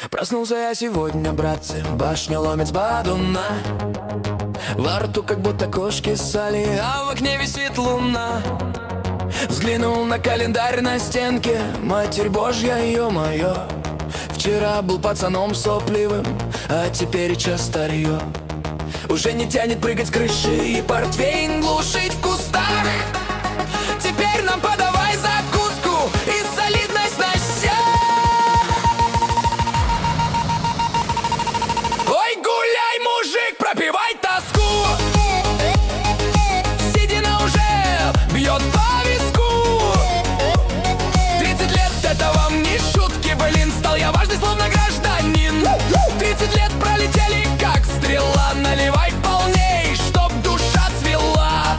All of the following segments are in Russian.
Проснулся я сегодня, братцы, башню ломит с бадуна. Во рту как будто кошки ссали, а в окне висит луна. Взглянул на календарь на стенке, Матерь Божья, ё-моё. Вчера был пацаном сопливым, а теперь час старье. Уже не тянет прыгать с крыши и портвейн глушить в кустах. Теперь нам подавай закуску и солидность на щах. Ой, гуляй, мужик, пропивай тоску. Седина уже бьет по виску. 30 лет это вам не шутки, блин. Стал я важный, словно гражданин. 30 лет пролетели, как стрела. Наливай полней, чтоб душа цвела.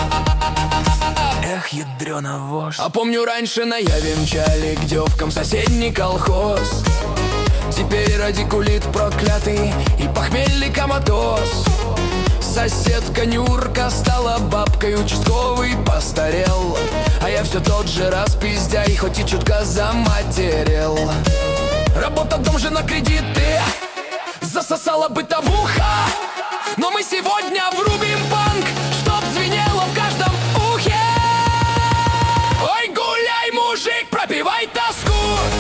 Эх, ядрёна вошь. А помню, раньше на Яве мчали к девкам соседний колхоз. Теперь радикулит проклятый и похмельный коматоз. Соседка Нюрка стала бабкой, участковый постарел. А я все тот же распиздяй, хоть и чутка заматерел. Работа, дом же на кредиты, засосала бытовуха. Но мы сегодня врубим панк, чтоб звенело в каждом ухе. Ой, гуляй, мужик, пропивай тоску.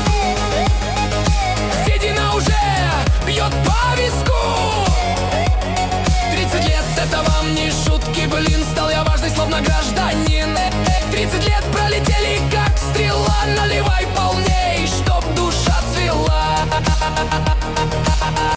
Седина уже бьет по виску. 30 лет это вам не шутки, блин. Стал я важный, словно гражданин. 30 лет пролетели, как стрела. Наливай полней, чтоб душа цвела.